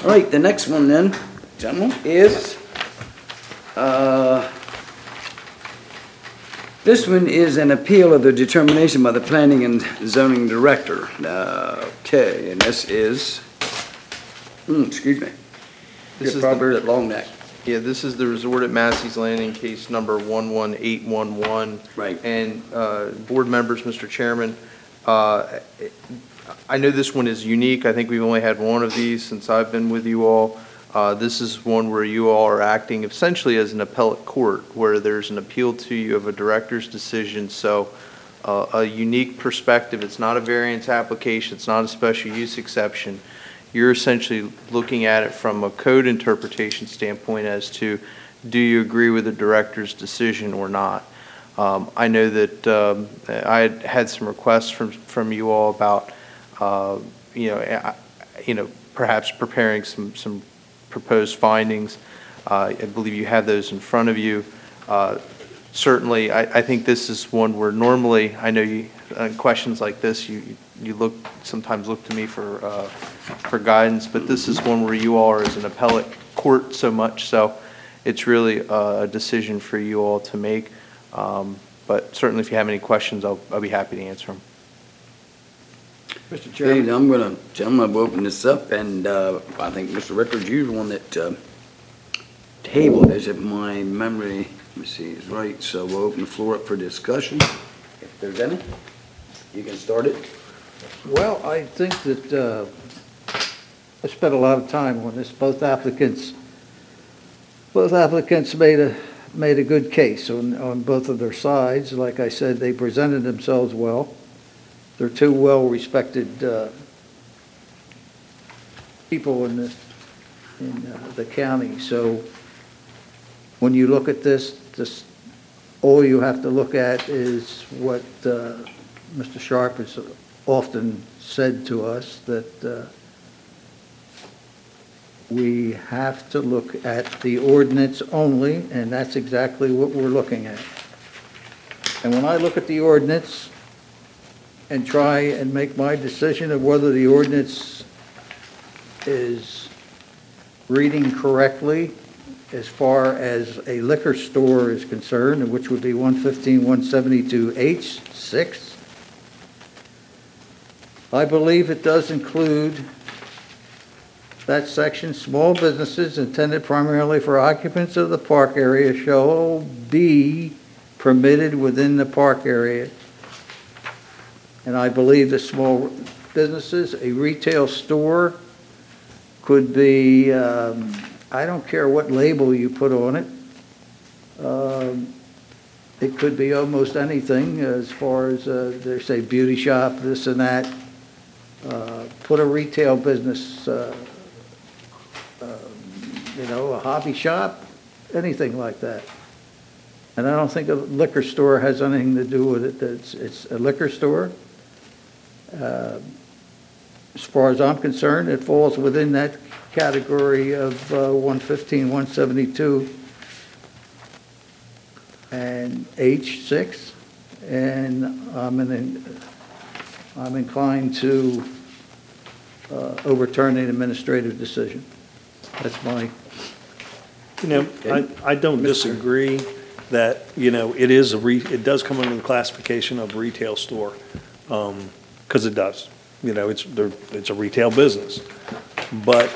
All right, the next one then, gentlemen, is, this one is an appeal of the determination by the planning and zoning director. Okay, and this is, excuse me. This is property at Long Neck. Yeah, this is the resort at Massey's Landing, case number 11811. Right. And board members, Mr. Chairman, I know this one is unique. I think we've only had one of these since I've been with you all. This is one where you all are acting essentially as an appellate court, where there's an appeal to you of a director's decision. So a unique perspective. It's not a variance application. It's not a special use exception. You're essentially looking at it from a code interpretation standpoint as to, do you agree with the director's decision or not? I know that I had some requests from you all about, perhaps preparing some proposed findings. I believe you have those in front of you. Certainly, I think this is one where normally, I know you, questions like this, you sometimes look to me for guidance, but this is one where you all are as an appellate court so much, so it's really a decision for you all to make. But certainly, if you have any questions, I'll be happy to answer them. Mr. Chairman, gentlemen, I've opened this up, and I think Mr. Rickards, you're the one that tabled this, if my memory, let me see, is right. So we'll open the floor up for discussion. If there's any, you can start it. Well, I think that I spent a lot of time on this. Both applicants made a good case on both of their sides. Like I said, they presented themselves well. They're two well-respected people in the county. So when you look at this, all you have to look at is what Mr. Sharp has often said to us, that we have to look at the ordinance only, and that's exactly what we're looking at. And when I look at the ordinance and try and make my decision of whether the ordinance is reading correctly as far as a liquor store is concerned, which would be 115-172H6, I believe it does include that section. Small businesses intended primarily for occupants of the park area shall be permitted within the park area. And I believe the small businesses, a retail store could be, I don't care what label you put on it. It could be almost anything as far as, they say, beauty shop, this and that. Put a retail business, a hobby shop, anything like that. And I don't think a liquor store has anything to do with it. It's a liquor store. As far as I'm concerned, it falls within that category of 115-172 and H6, and I'm inclined to overturn an administrative decision. That's my. I don't disagree that it does come under the classification of retail store, because it does. It's a retail business, but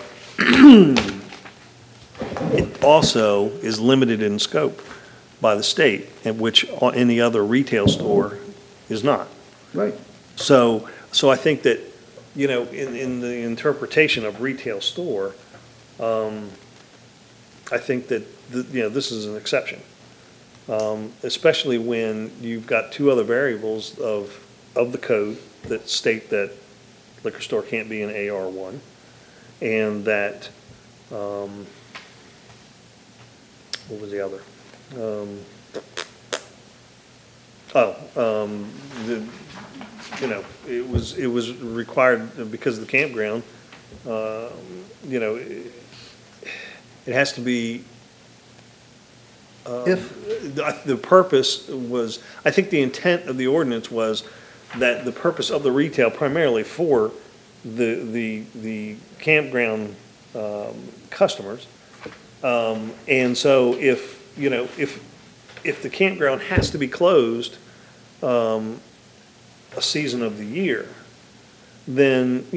it also is limited in scope by the state, in which any other retail store is not. Right. So I think that, in the interpretation of retail store, I think that, this is an exception, especially when you've got two other variables of the code that state that liquor store can't be an AR1, and that, what was the other? It was required because of the campground. It has to be. If the purpose was, I think the intent of the ordinance was that the purpose of the retail primarily for the campground customers. And so if the campground has to be closed a season of the year, then,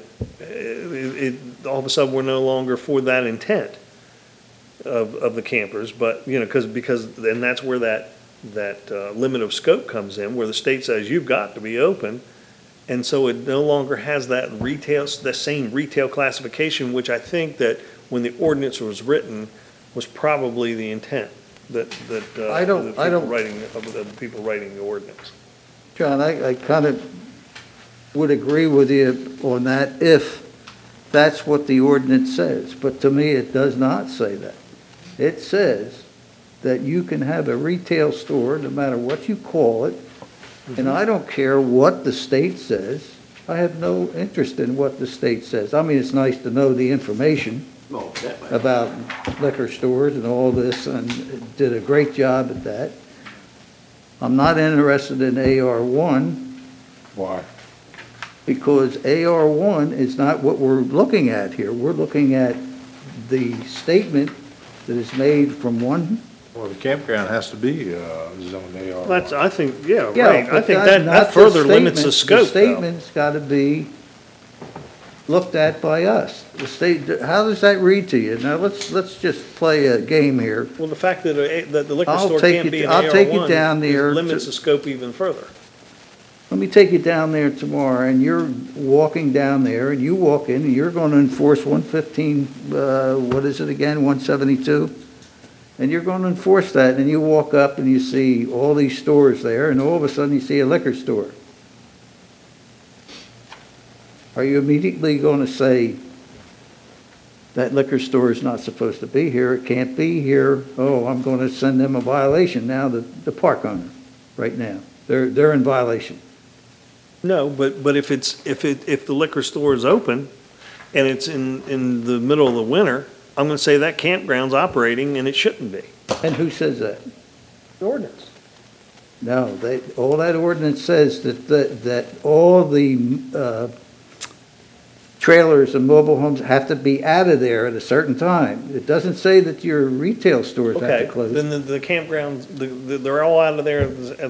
all of a sudden, we're no longer for that intent of the campers, but, because, and that's where that limit of scope comes in, where the state says you've got to be open, and so it no longer has that same retail classification, which I think that when the ordinance was written, was probably the intent that the people writing the ordinance. John, I kind of would agree with you on that if that's what the ordinance says, but to me, it does not say that. It says that you can have a retail store, no matter what you call it, and I don't care what the state says. I have no interest in what the state says. I mean, it's nice to know the information about liquor stores and all this, and it did a great job at that. I'm not interested in AR1. Why? Because AR1 is not what we're looking at here. We're looking at the statement that is made from one. Well, the campground has to be zoned AR. That's, I think, right. I but think not that the further limits the statement. scope, The though. statement's got to be looked at by us. The state, how does that read to you? Now, let's just play a game here. Well, the fact that the liquor I'll store take can't you- be an I'll take you AR1 down there limits to- the scope even further. Let me take you down there tomorrow, and you're walking down there, and you walk in, and you're going to enforce 115, what is it again, 172? And you're going to enforce that, and you walk up and you see all these stores there, and all of a sudden you see a liquor store. Are you immediately going to say, that liquor store is not supposed to be here, it can't be here, oh, I'm going to send them a violation now, the park owner, right now? They're in violation. No, but if the liquor store is open and it's in the middle of the winter, I'm gonna say that campground's operating and it shouldn't be. And who says that? The ordinance. No, all that ordinance says that all the trailers and mobile homes have to be out of there at a certain time. It doesn't say that your retail stores have Okay, to close. then the campgrounds, they're all out of there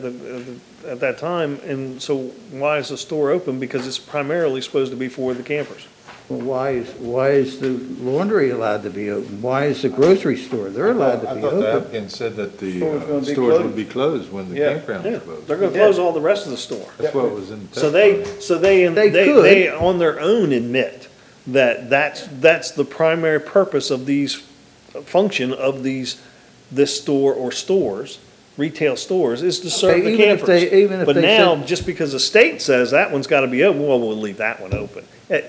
at that time, and so why is the store open? Because it's primarily supposed to be for the campers. Well, why is the laundry allowed to be open? Why is the grocery store? They're allowed to I be thought the open. applicant said that the Store's gonna be stores closed. would be closed when the campground Yeah, was closed. they're gonna close all the rest of the store. That's what was in the So testimony. they on their own admit that that's the primary purpose of these function of this store or stores, retail stores, is to serve the even if campers. even if But they now, said- just because the state says that one's gotta be open, well, we'll leave that one open.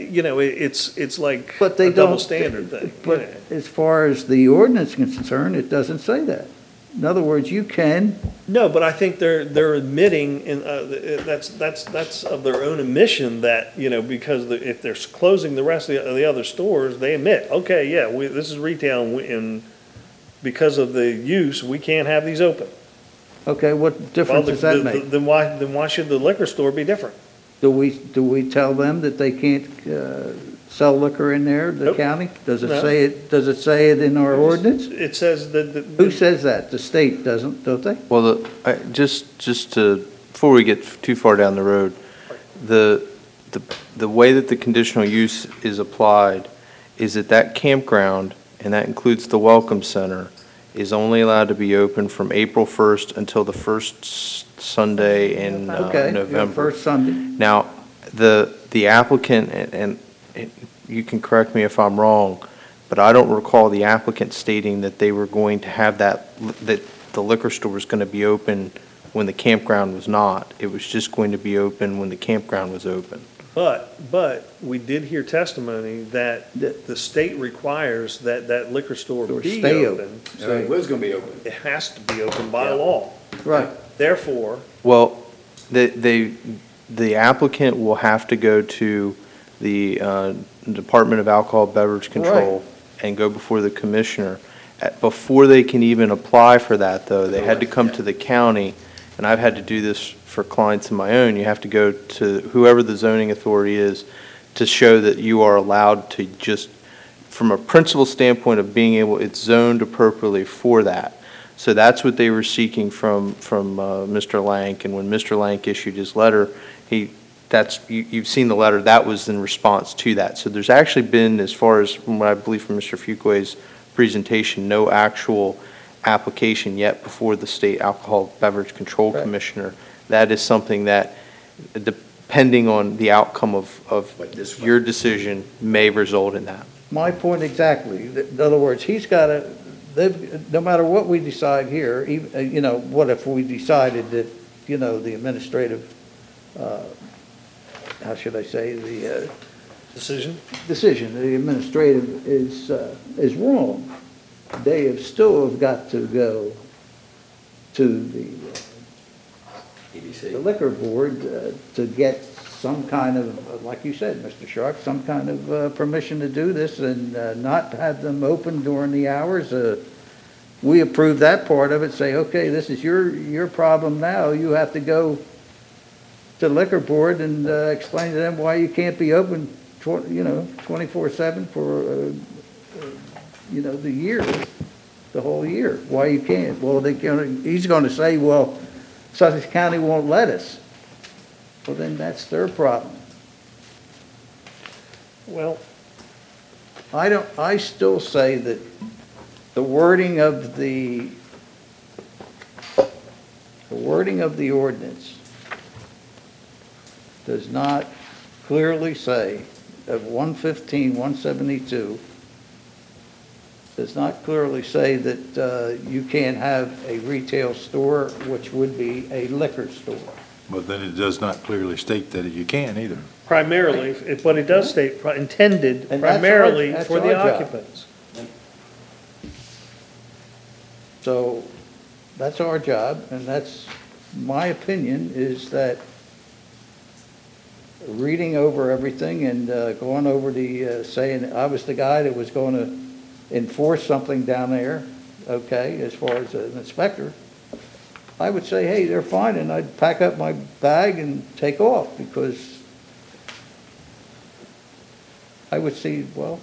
It's like But they a double don't. standard thing. But Yeah. as far as the ordinance is concerned, it doesn't say that. In other words, you can, No, but I think they're admitting, and that's of their own admission that, because if they're closing the rest of the other stores, they admit, okay, yeah, this is retail, and because of the use, we can't have these open. okay, what difference does that make? Then why should the liquor store be different? Do we tell them that they can't sell liquor in there, the Nope. county? Does it No. say it in our ordinance? It says that. Who says that? The state doesn't, don't they? Well, just to, before we get too far down the road, the way that the conditional use is applied is that campground, and that includes the Welcome Center, is only allowed to be open from April 1st until the first Sunday in Okay, November. first Sunday. Now, the applicant, and you can correct me if I'm wrong, but I don't recall the applicant stating that they were going to have that the liquor store was going to be open when the campground was not. It was just going to be open when the campground was open. But we did hear testimony that the state requires that liquor store Or be stay open. So it was gonna be open. It has to be open by law. Right. Therefore, Well, the applicant will have to go to the Department of Alcohol Beverage Control and go before the commissioner. Before they can even apply for that, though, they had to come to the county, and I've had to do this for clients of my own. You have to go to whoever the zoning authority is to show that you are allowed to just from a principal standpoint of being able, it's zoned appropriately for that. So that's what they were seeking from Mr. Lank, and when Mr. Lank issued his letter, you've seen the letter, that was in response to that. So there's actually been, as far as what I believe from Mr. Fuquay's presentation, no actual application yet before the State Alcohol Beverage Control Right. Commissioner. That is something that, depending on the outcome of But this one- your decision, may result in that. My point exactly. In other words, he's got to, no matter what we decide here, you know, what if we decided that, you know, the administrative, how should I say, the Decision? decision, the administrative is wrong. They have still have got to go to the ABC. liquor board to get some kind of, like you said, Mr. Sharp, some kind of permission to do this and not have them open during the hours. We approve that part of it, say, okay, this is your problem now. You have to go to the liquor board and explain to them why you can't be open, 24/7 for, the year, the whole year. Why you can't? Well, he's going to say, well, Sussex County won't let us. Well, then that's their problem. Well, I still say that the wording of the ordinance does not clearly say, of 115, 172, does not clearly say that you can't have a retail store, which would be a liquor store. But then it does not clearly state that you can either. primarily, but it does state intended And that's primarily that's for the our job. occupants. So that's our job, and that's, my opinion, is that reading over everything and going over saying, I was the guy that was going to enforce something down there, okay, as far as an inspector, I would say, hey, they're fine, and I'd pack up my bag and take off, because I would see, well,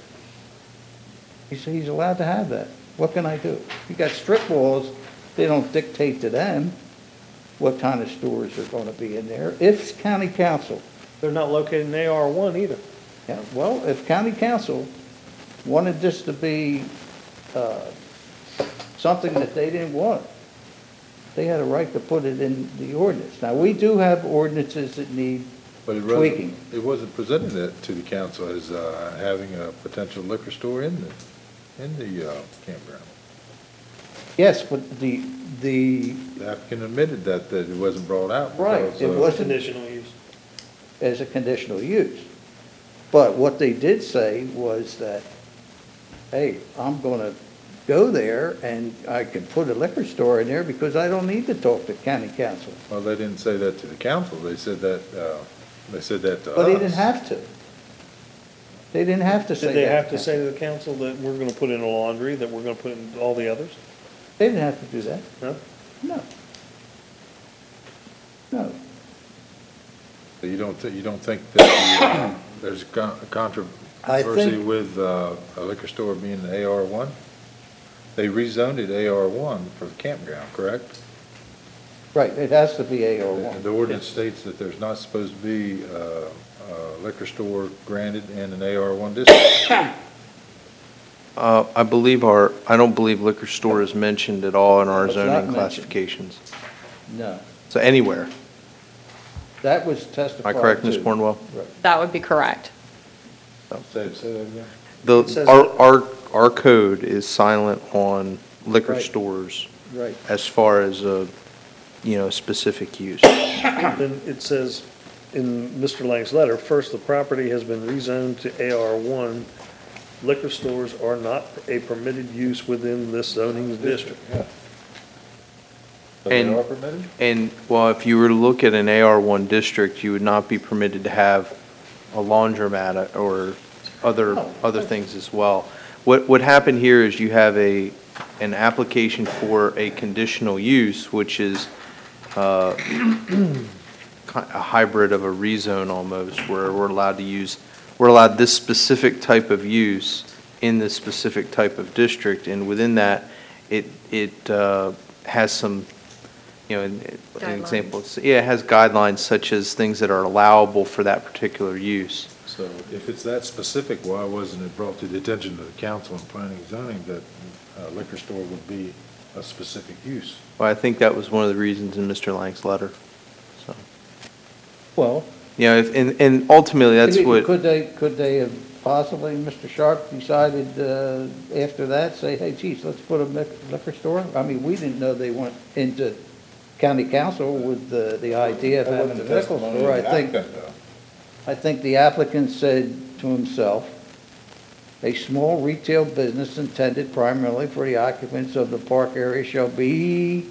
he's allowed to have that. What can I do? You got strip malls, they don't dictate to them what kind of stores are going to be in there. If county council, They're not located in AR1 either. yeah, well, if county council wanted this to be something that they didn't want, they had a right to put it in the ordinance. Now, we do have ordinances that need But tweaking. it wasn't presented to the council as having a potential liquor store in the campground. Yes, but the, The applicant admitted that it wasn't brought out. Right, because, it wasn't- Conditional use. as a conditional use. But what they did say was that, hey, I'm going to go there and I can put a liquor store in there because I don't need to talk to county council. Well, they didn't say that to the council. They said that to us. But they didn't have to. They didn't have to say that. Did they have to say to the council that we're gonna put in a laundry, that we're gonna put in all the others? They didn't have to do that. No? No. No. So you don't think that there's a controversy think- with a liquor store being the AR1? They rezoned it AR1 for the campground, correct? Right, it has to be AR1. The ordinance states that there's not supposed to be a liquor store granted in an AR1 district. I don't believe liquor store is mentioned at all in our It's not zoning mentioned. classifications. No. So anywhere. That was Am testified I correct, Ms. to. Cornwell? Right. That would be correct. Say that again. It says Our code is silent on liquor Right. stores Right. as far as a, specific use. Then it says in Mr. Lang's letter, first, the property has been rezoned to AR1. Liquor stores are not a permitted use within this zoning district. So they And- are permitted? And, well, if you were to look at an AR1 district, you would not be permitted to have a laundromat or other things as well. What happened here is you have an application for a conditional use, which is a hybrid of a rezone almost, where we're allowed this specific type of use in this specific type of district, and within that, it has some, an example, it has guidelines such as things that are allowable for that particular use. So if it's that specific, why wasn't it brought to the attention of the council and planning and zoning that a liquor store would be a specific use? Well, I think that was one of the reasons in Mr. Lang's letter, so. Well, And ultimately, that's what. Could they have possibly, Mr. Sharp, decided after that, say, hey, geez, let's put a liquor store? I mean, we didn't know they went into county council with the idea of having a liquor store. I think the applicant said to himself, a small retail business intended primarily for the occupants of the park area shall be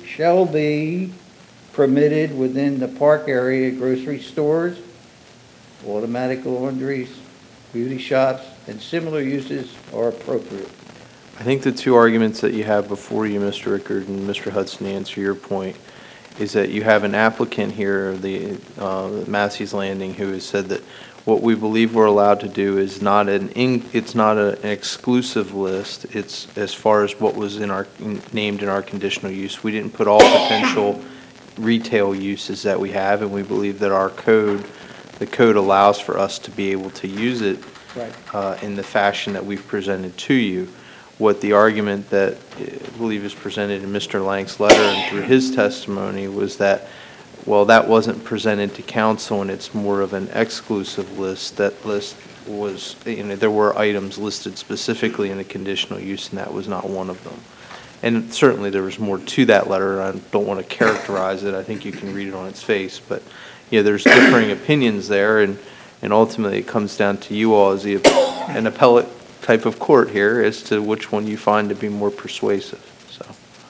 permitted within the park area. Grocery stores, automatic laundries, beauty shops, and similar uses are appropriate. I think the two arguments that you have before you, Mr. Rickard and Mr. Hudson, to answer your point, is that you have an applicant here, the Massey's Landing, who has said that what we believe we're allowed to do is not it's not an exclusive list. It's as far as what was named in our conditional use. We didn't put all potential retail uses that we have, and we believe that the code allows for us to be able to use it in the fashion that we've presented to you. What the argument that I believe is presented in Mr. Lang's letter and through his testimony was that, well, that wasn't presented to council and it's more of an exclusive list. That list was, there were items listed specifically in the conditional use, and that was not one of them. And certainly there was more to that letter. I don't want to characterize it. I think you can read it on its face. But there's differing opinions there, and ultimately it comes down to you all as an appellate type of court here as to which one you find to be more persuasive. So.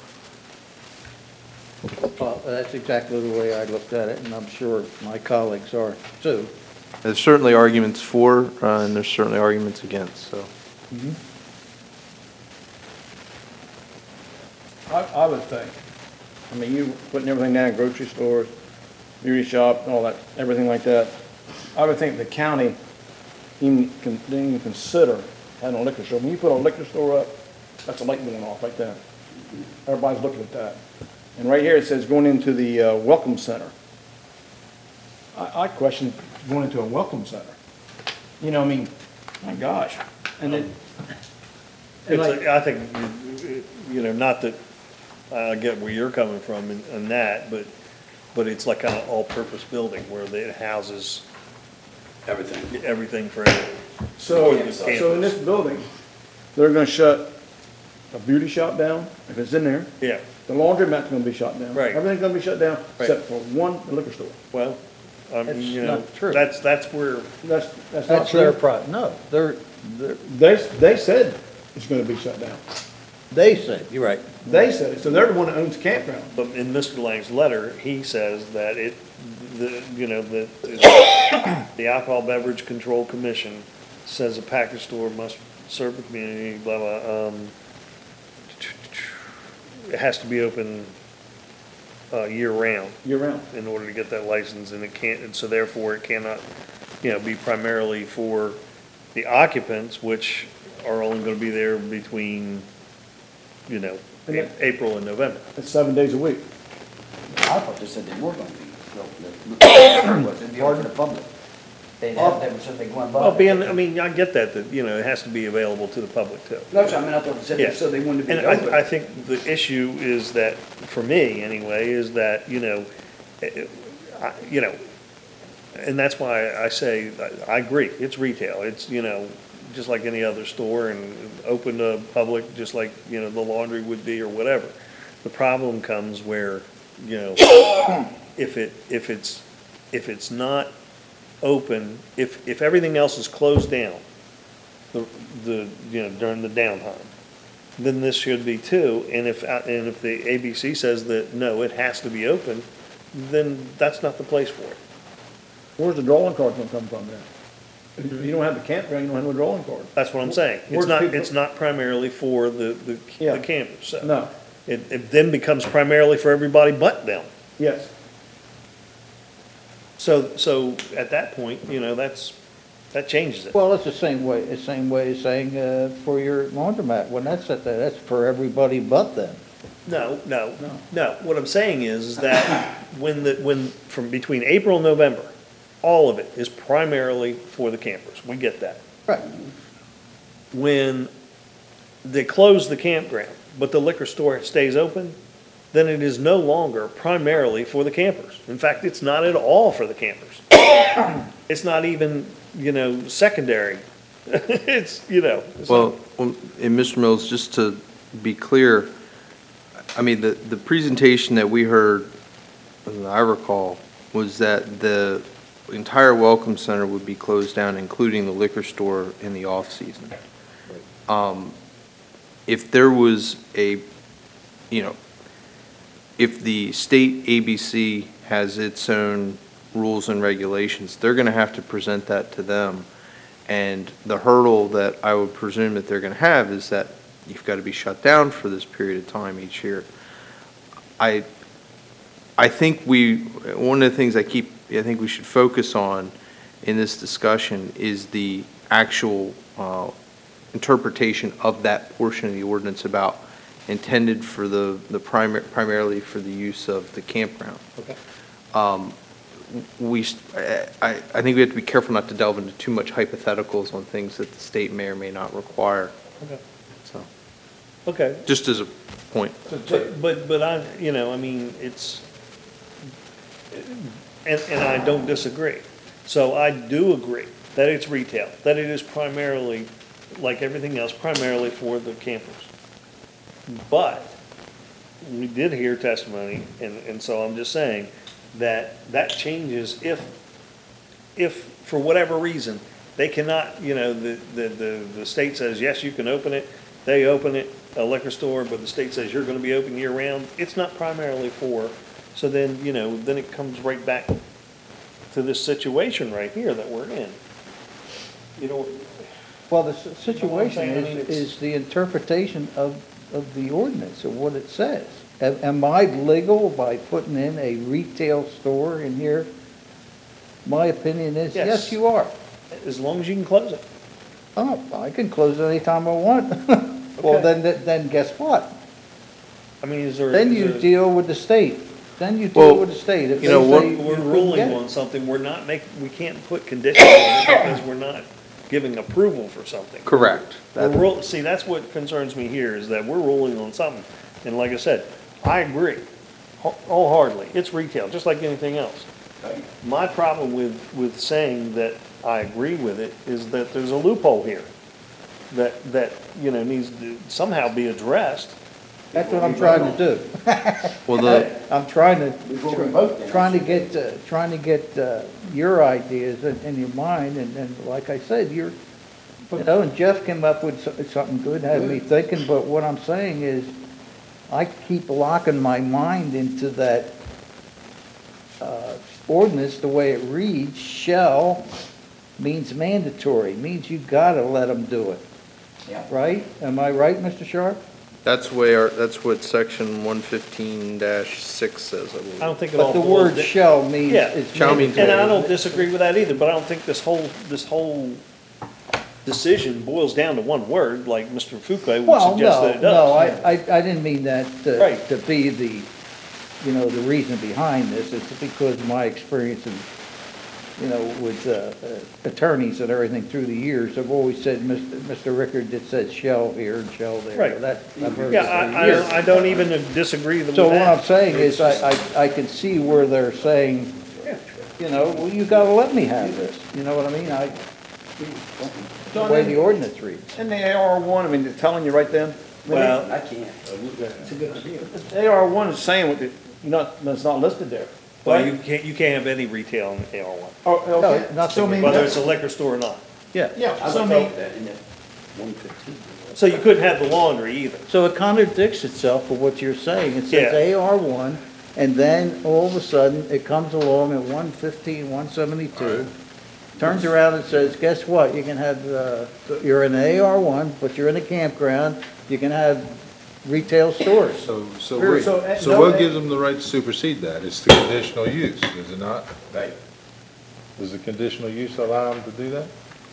Well, that's exactly the way I looked at it, and I'm sure my colleagues are too. There's certainly arguments for, and there's certainly arguments against. So. Mm-hmm. I would think, you putting everything down, grocery stores, beauty shop, and all that, everything like that. I would think the county didn't even consider having a liquor store. When you put a liquor store up, that's a light going off right there. Everybody's looking at that. And right here it says going into the welcome center. I question going into a welcome center. My gosh. And then, I think, not that I get where you're coming from in that, but it's like an all-purpose building where it houses everything for everything. So in this building, they're gonna shut a beauty shop down, if it's in there. Yeah, The laundromat's gonna be shut down. Right. Everything's gonna be shut down, Right. except for one liquor store. well, That's not true. that's where, That's not That's their true. problem. No, They said it's gonna be shut down. they said, you're right. They said it, so they're the one that owns the campground. but in Mr. Lang's letter, he says that the Alcohol Beverage Control Commission says a package store must serve the community, blah, blah, it has to be open, year-round Year round. in order to get that license, and so therefore it cannot, be primarily for the occupants, which are only gonna be there between, April and November. It's 7 days a week. I thought they said they were going to be, they'd be open to the public. They'd have, they said they go on. Well, I get that, it has to be available to the public too. No, I thought they said Yeah. they said they wanted to be And open. I think the issue is that, for me anyway, is that, and that's why I say, I agree, it's retail. It's, just like any other store and open to public, just like, the laundry would be or whatever. The problem comes where, if it's not open, if everything else is closed down, during the downtime, then this should be too. And if the ABC says that, no, it has to be open, then that's not the place for it. Where's the drawing card gonna come from then? If you don't have the campground, you don't have no drawing card. That's what I'm saying. Where's people- It's not primarily for the Yeah. campers, so. No, It then becomes primarily for everybody but them. yes. So at that point, that's, That changes it. Well, it's the same way as saying, for your laundromat, when that's set there, that's for everybody but them. No. What I'm saying is that when from between April and November, all of it is primarily for the campers. We get that. Right. When they close the campground, but the liquor store stays open, then it is no longer primarily for the campers. In fact, it's not at all for the campers. It's not even, secondary. It's. Well, and Mr. Mills, just to be clear, I mean, the presentation that we heard, as I recall, was that the entire Welcome Center would be closed down, including the liquor store in the off-season. If there was if the state ABC has its own rules and regulations, they're going to have to present that to them. And the hurdle that I would presume that they're going to have is that you've got to be shut down for this period of time each year. I think one of the things I think we should focus on in this discussion is the actual interpretation of that portion of the ordinance about intended for primarily for the use of the campground. Okay. I think we have to be careful not to delve into too much hypotheticals on things that the state may or may not require. Okay. So, Okay. just as a point. But it's, and I don't disagree. So I do agree that it's retail, that it is primarily, like everything else, primarily for the campers. But we did hear testimony, and so I'm just saying that changes if for whatever reason they cannot, the state says, yes, you can open it, they open it, a liquor store, but the state says you're going to be open year round, it's not primarily for, so then, then it comes right back to this situation right here that we're in. Well, the situation I mean, is the interpretation of the ordinance, of what it says. Am I legal by putting in a retail store in here? My opinion is, yes, you are. As long as you can close it. Oh, I can close it anytime I want. Well, then guess what? I mean, is there? Then you deal with the state. If We're they say ruling get it. on something, we can't put conditions on it because we're not giving approval for something. Correct. See, that's what concerns me here, is that we're ruling on something. And like I said, I agree wholeheartedly. It's retail, just like anything else. My problem with saying that I agree with it is that there's a loophole here that needs to somehow be addressed. That's what I'm trying to do. Well, I'm trying to get your ideas in your mind, and like I said, and Jeff came up with something good, had me thinking, but what I'm saying is, I keep locking my mind into that ordinance, the way it reads, shall means mandatory, means you gotta let them do it. Yeah. Right? Am I right, Mr. Sharp? that's what section 115-6 says, I believe. I don't think it all But the boils word down- shall means Yeah. it's Shall means And I mandatory. don't disagree with that either, but I don't think this whole decision boils down to one word, like Mr. Fuqua would Well, suggest that it does. no, I didn't mean that Right. to be the reason behind this. It's because of my experience with attorneys and everything through the years. I've always said, Mr. Rickard, it says shall here and shall there. Right. I've heard it Yeah, for years. I don't even disagree with that. So what I'm saying is, I can see where they're saying, well, you gotta let me have this. You know what I mean? The way the ordinance reads. In the AR1, I mean, they're telling you right then, Well, I can't. It's a good idea. AR1 is saying what that's not listed there. well, you can't have any retail in the AR1, Oh, okay. No, nothing. So, I mean, whether it's a liquor store or not. Yeah. Yeah, I so I would mean, thought that in that 115. So you couldn't have the laundry either. So it contradicts itself for what you're saying. It says Yeah. AR1, and then all of a sudden, it comes along at 115, 172, turns around and says, guess what? You can have, you're in AR1, but you're in a campground, you can have retail stores. So Period. so what gives them the right to supersede that? It's the conditional use, is it not? Right. Does the conditional use allow them to do that?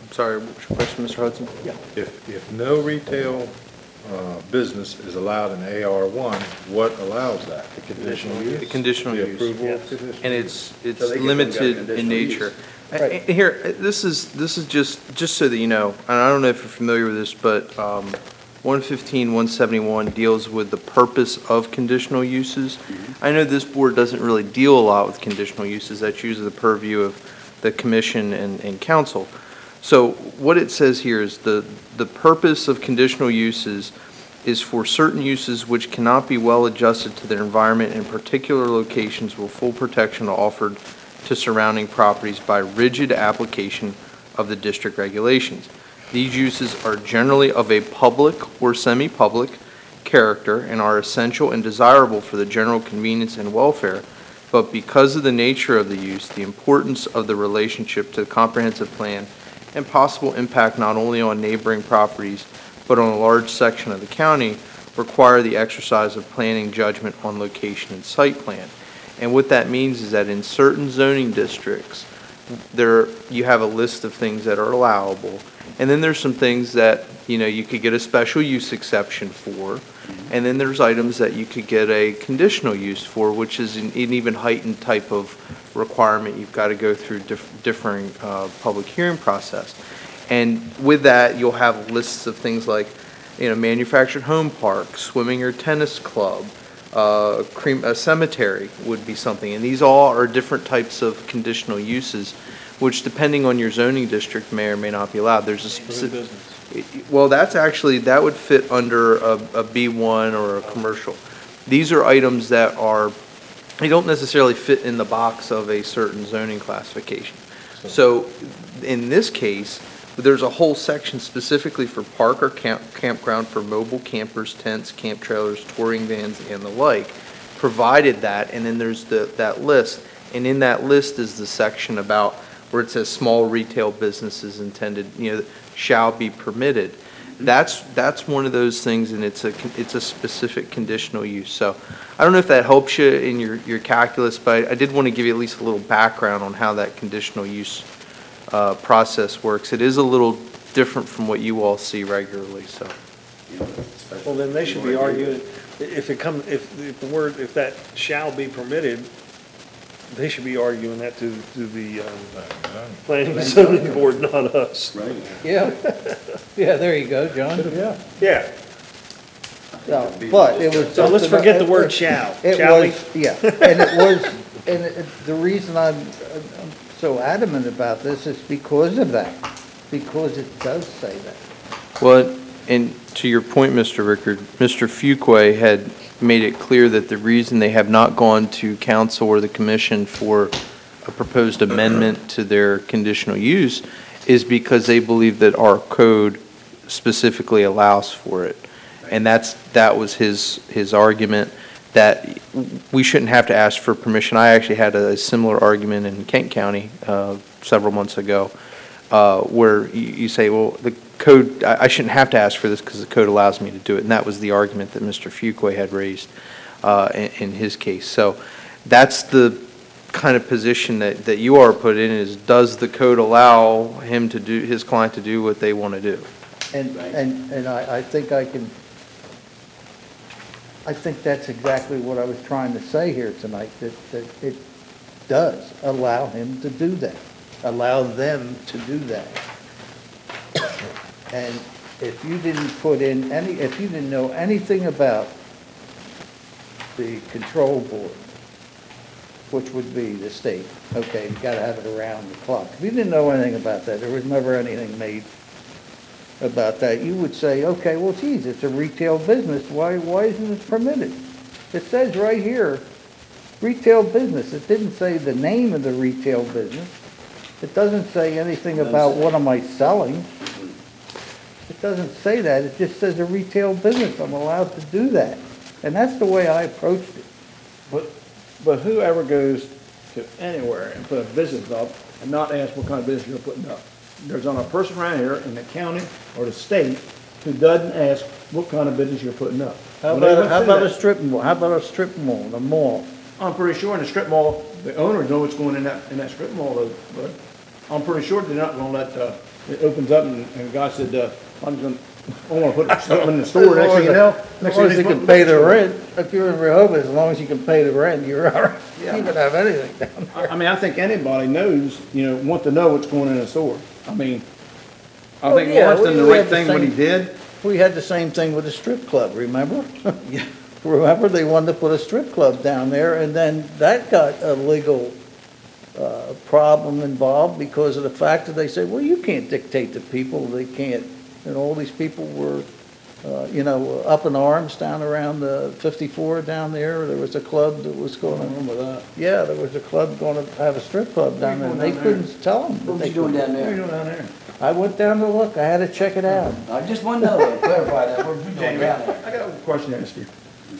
Sorry, what was your question, Mr. Hudson? If no retail business is allowed in AR1, what allows that? The conditional use? The conditional The use. approval Yes. of conditional? And it's So they can go limited conditional in use. nature. Right. Here, this is just so that you know, and I don't know if you're familiar with this, but 115, 171 deals with the purpose of conditional uses. I know this board doesn't really deal a lot with conditional uses. That's usually the purview of the commission and council. So what it says here is the purpose of conditional uses is for certain uses which cannot be well adjusted to their environment in particular locations with full protection offered to surrounding properties by rigid application of the district regulations. These uses are generally of a public or semi-public character and are essential and desirable for the general convenience and welfare, but because of the nature of the use, the importance of the relationship to the comprehensive plan, and possible impact not only on neighboring properties, but on a large section of the county, require the exercise of planning judgment on location and site plan. And what that means is that in certain zoning districts, you have a list of things that are allowable, and then there's some things that, you could get a special use exception for, and then there's items that you could get a conditional use for, which is an even heightened type of requirement. You've got to go through differing public hearing process. And with that, you'll have lists of things like, manufactured home park, swimming or tennis club, a cemetery would be something. And these all are different types of conditional uses, which depending on your zoning district may or may not be allowed. There's a specific, well, that would fit under a B1 or a commercial. These are items that they don't necessarily fit in the box of a certain zoning classification. So in this case, there's a whole section specifically for park or campground for mobile campers, tents, camp trailers, touring vans, and the like, provided that, and then there's that list. And in that list is the section about where it says small retail businesses intended, shall be permitted. That's one of those things, and it's a specific conditional use. So I don't know if that helps you in your calculus, but I did want to give you at least a little background on how that conditional use process works. It is a little different from what you all see regularly, so. Well, then they should be arguing, if that shall be permitted, they should be arguing that to the planning and zoning board, not us. Right. Yeah, yeah, there you go, John. Yeah. Yeah, So, but it was. so let's something- forget the word shall, It shall we? was, yeah, and it was, the reason I'm so adamant about this is because of that, because it does say that. Well, and to your point, Mr. Rickard, Mr. Fuqua had made it clear that the reason they have not gone to council or the commission for a proposed amendment to their conditional use is because they believe that our code specifically allows for it. And that was his argument, that we shouldn't have to ask for permission. I actually had a similar argument in Kent County several months ago, where you say, well, the code, I shouldn't have to ask for this because the code allows me to do it. And that was the argument that Mr. Fuqua had raised in his case. So that's the kind of position that you are put in, is does the code allow him to do, his client to do what they want to do? And I think I think that's exactly what I was trying to say here tonight, that it does allow him to do that, allow them to do that. And if you didn't put in if you didn't know anything about the control board, which would be the state, okay, you gotta have it around the clock. If you didn't know anything about that, there was never anything made about that, you would say, okay, well, geez, it's a retail business, why isn't it permitted? It says right here, retail business. It didn't say the name of the retail business. It doesn't say anything about what am I selling. It doesn't say that. It just says a retail business. I'm allowed to do that. And that's the way I approached it. But whoever goes to anywhere and put a business up and not ask what kind of business you're putting up, there's not a person around here in the county or the state who doesn't ask what kind of business you're putting up. How When they went about through a that, strip mall? How about a strip mall, the mall? I'm pretty sure in the strip mall, the owners know what's going in that strip mall, but I'm pretty sure they're not gonna let it opens up and the guy said, I want to put something in the store, next thing you know. As long as you can pay the rent, if you're in Rehoboth, as long as you can pay the rent, you're all right. You can have anything down there. I mean, I think anybody knows, want to know what's going in a store. I mean, I Oh, think yeah, Lawrence did the we right had the thing when he same- did. We had the same thing with the strip club, remember? Remember, they wanted to put a strip club down there, and then that got a legal problem involved because of the fact that they said, well, you can't dictate to people, they can't, and all these people were, up in arms down around the 54 down there. There was a club that was going to, Remember that? yeah, there was a club going to have a strip club down there, and they couldn't tell them. What was you doing down What are you there? doing down there? I went down to look, I had to check it out. I just want to know, clarify that, what was you doing down there? I got a question to ask you.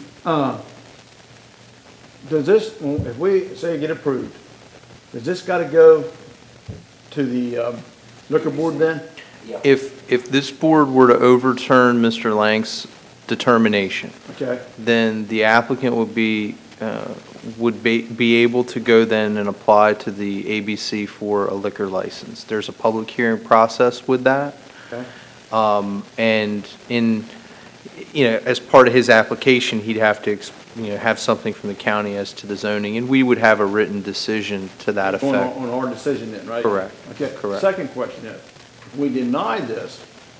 Does this, if we say get approved, does this got to go to the liquor board then? If this board were to overturn Mr. Lang's determination, Okay, then the applicant would be able to go then and apply to the ABC for a liquor license. There's a public hearing process with that. okay. And as part of his application, he'd have to, have something from the county as to the zoning, and we would have a written decision to that On effect. on our decision then, right? Correct. Okay, Correct. second question is, if we deny this,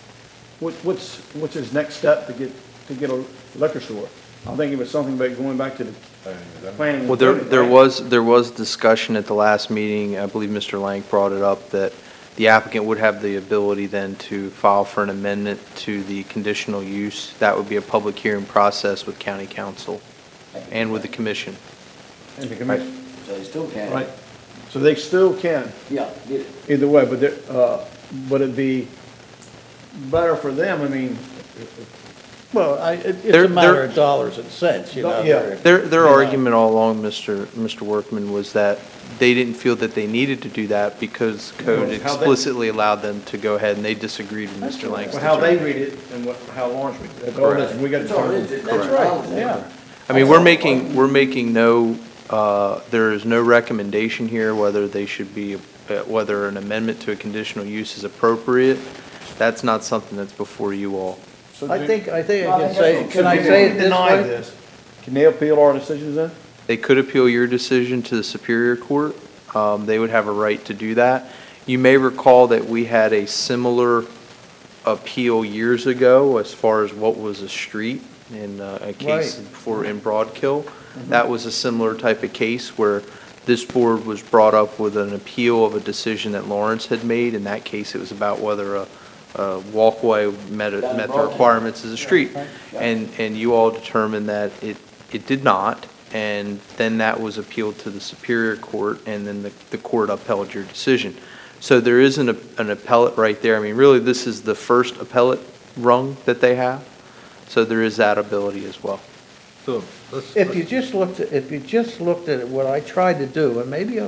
what's his next step to get a liquor store? I think it was something about going back to the planning. and Well, zoning, there right? was discussion at the last meeting, I believe Mr. Lang brought it up, that the applicant would have the ability then to file for an amendment to the conditional use. That would be a public hearing process with county council and with the commission. And the commission, So they still can. right? So they still can, Yeah, get it. either way, but it'd be better for them, I mean, Well, it's They're- a matter they're- of dollars and cents, you know. Yeah. Their argument all along, Mr. Workman, was that they didn't feel that they needed to do that because code Because how they- explicitly allowed them to go ahead, and they disagreed with Mr. Lang's well, how they determination. read it and how Lawrence reads it. That's all this, we got to That's all it determine. is. That's right. Yeah. I mean, we're making no, there is no recommendation here whether they should be, whether an amendment to a conditional use is appropriate. That's not something that's before you all. So I do- think I No, I can think say, that's can what I we say If it we this deny way? this, can they appeal our decisions then? They could appeal your decision to the Superior Court. They would have a right to do that. You may recall that we had a similar appeal years ago as far as what was a street in a case in Broadkill. That was a similar type of case where this board was brought up with an appeal of a decision that Lawrence had made. In that case, it was about whether a walkway met the requirements as a street. And you all determined that it did not, and then that was appealed to the Superior Court, and then the court upheld your decision. So there is an appellate right there. I mean, really, this is the first appellate rung that they have, so there is that ability as well. So, let's, If you just looked at it, what I tried to do, and maybe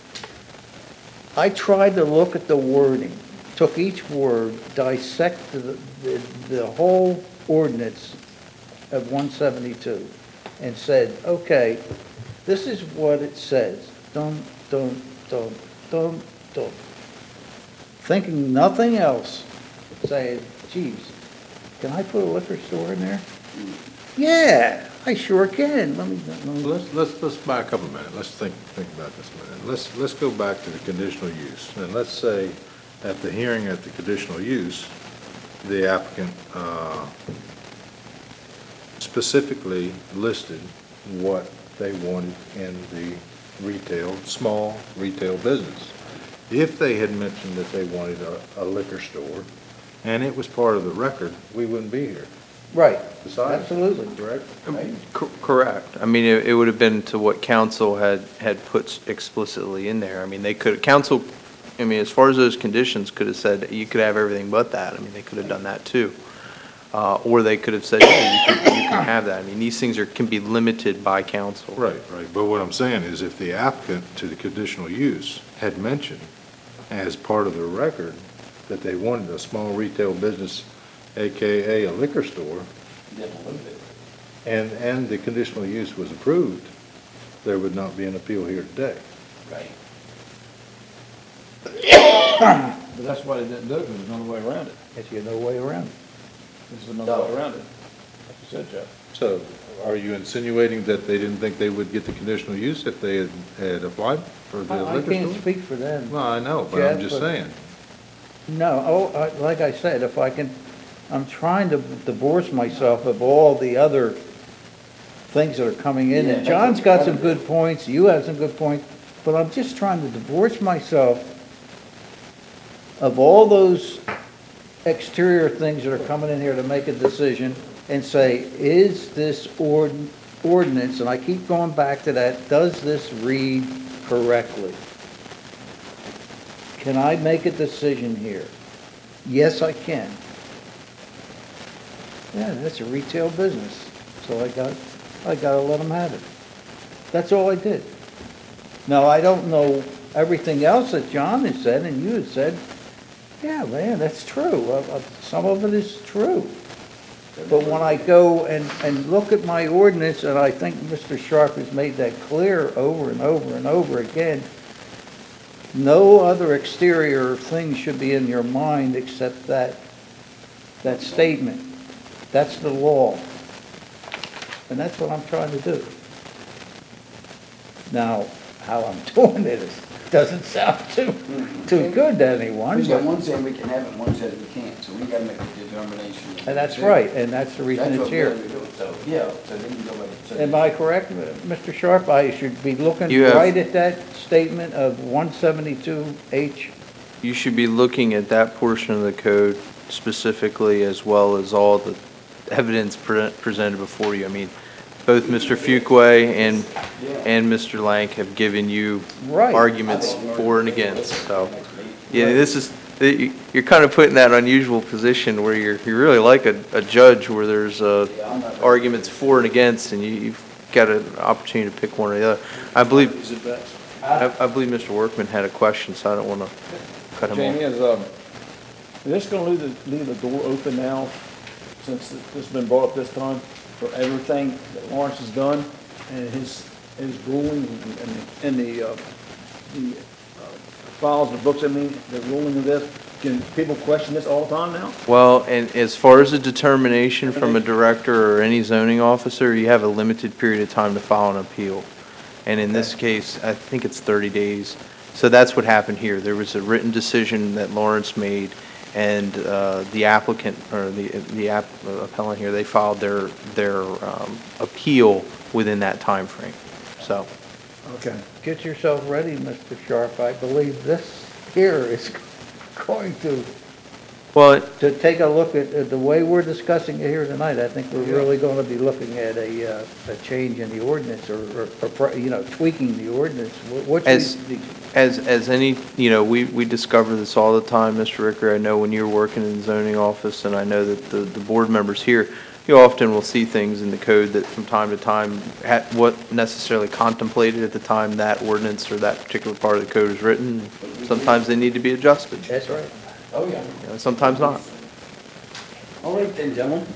I tried to look at the wording, took each word, dissected the whole ordinance of 172, and said, okay, this is what it says. Dum, dum, dum, dum, dum. Thinking nothing else, saying, geez, can I put a liquor store in there? Yeah, I sure can. Let me let's back up a minute. Let's think about this a minute. Let's go back to the conditional use. And let's say at the hearing at the conditional use, the applicant specifically listed what they wanted in the small retail business. If they had mentioned that they wanted a liquor store, and it was part of the record, we wouldn't be here. Right, Besides, absolutely. correct? Correct. I mean, it would have been to what council had put explicitly in there. I mean, council, I mean, as far as those conditions, could have said, you could have everything but that. I mean, they could have done that too. Or they could have said, yeah, you can have that. I mean, these things can be limited by council. Right. But what I'm saying is if the applicant to the conditional use had mentioned as part of the record that they wanted a small retail business, AKA a liquor store, and the conditional use was approved, there would not be an appeal here today. Right. But that's why they didn't do it, because there's another way around it. There's no way around it. This is another way around it, like you said, Jeff. So are you insinuating that they didn't think they would get the conditional use if they had applied for the I liquor can't store? speak for them. Well, I know, but I'm Jeff, just but- saying. No, like I said, if I can, I'm trying to divorce myself of all the other things that are coming in. And Yeah, John's got some good points, you have some good points, but I'm just trying to divorce myself of all those exterior things that are coming in here to make a decision and say, is this ordinance, and I keep going back to that, does this read correctly? Can I make a decision here? Yes, I can. Yeah, that's a retail business, so I gotta let them have it. That's all I did. Now, I don't know everything else that John has said and you had said. Yeah, man, that's true. Some of it is true. But when I go and look at my ordinance, and I think Mr. Sharp has made that clear over and over and over again, no other exterior thing should be in your mind except that statement. That's the law. And that's what I'm trying to do. Now, how I'm doing it doesn't sound too good to anyone. We got but- one saying we can have it, one says we can't, so we gotta make a determination. And that's right, and that's the reason That's it's what here. we're doing, so, yeah, so then you go back. so- Am I correct, Mr. Sharp? I should be looking You have- right at that statement of 172H. You should be looking at that portion of the code specifically, as well as all the evidence presented before you. I mean, both Mr. Fuqua and Mr. Lank have given you Right. arguments for and against, so. Yeah, this is, you're kind of putting that unusual position where you're really like a judge where there's arguments for and against, and you've got an opportunity to pick one or the other. I believe Mr. Workman had a question, so I don't want to cut him Jamie, off. is this gonna leave the door open now, since this has been brought up this time, for everything that Lawrence has done, and his ruling and the files, the books, I mean, the ruling of this? Can people question this all the time now? Well, and as far as a determination from a director or any zoning officer, you have a limited period of time to file an appeal. And in this case, I think it's 30 days. So that's what happened here. There was a written decision that Lawrence made, and the applicant, or the appellant here, they filed their appeal within that time frame. So, Okay. Get yourself ready, Mr. Sharp. I believe this here is going well, to take a look at the way we're discussing it here tonight. I think we're really going to be looking at a change in the ordinance or tweaking the ordinance. What's as any, we discover this all the time, Mr. Ricker. I know when you're working in the zoning office, and I know that the board members here, you often will see things in the code that from time to time what necessarily contemplated at the time that ordinance or that particular part of the code is written. Sometimes they need to be adjusted. That's right. Oh, yeah. Sometimes not. All right then, gentlemen.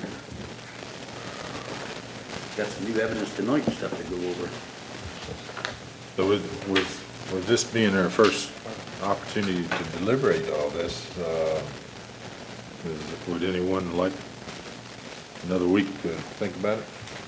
Got some new evidence tonight and stuff to go over. So with this being our first opportunity to deliberate all this, would anyone like another week to think about it?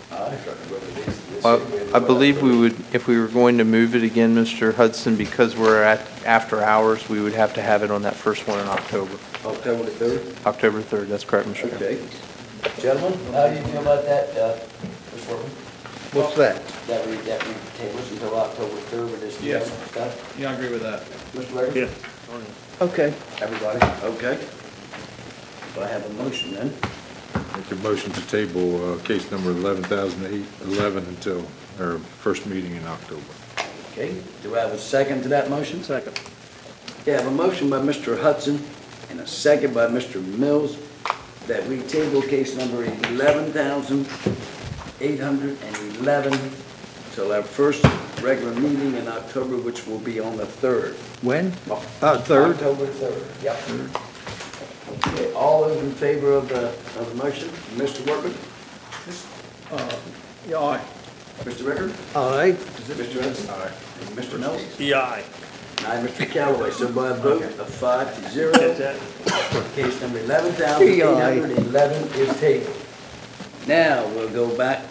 I believe we would, if we were going to move it again, Mr. Hudson, because we're at after hours, we would have to have it on that first one in October. October the 3rd? October 3rd, that's correct, Mr. Chairman. Okay. Gentlemen, how do you feel about that, Mr. Workman? What's that? That we table this until October 3rd with this new Yes. stuff? Yeah, I agree with that. Mr. Ricker? Yeah. Okay. Everybody? Okay. Do I have a motion then? Make a motion to table case number 11,811 until our first meeting in October. Okay, do I have a second to that motion? Second. Okay, I have a motion by Mr. Hudson and a second by Mr. Mills that we table case number 11,811 till our first regular meeting in October, which will be on the 3rd. When? 3rd? October 3rd, yep. Okay, all those in favor of the motion? Mr. Workman? Yeah, aye. Mr. Ricker? Aye. Mr. Hudson? Aye. Mr. Mills? Yeah. Aye, Mr. Callaway, so by a vote of 5-0, Catch that? case number 11,811 is tabled. Now, we'll go back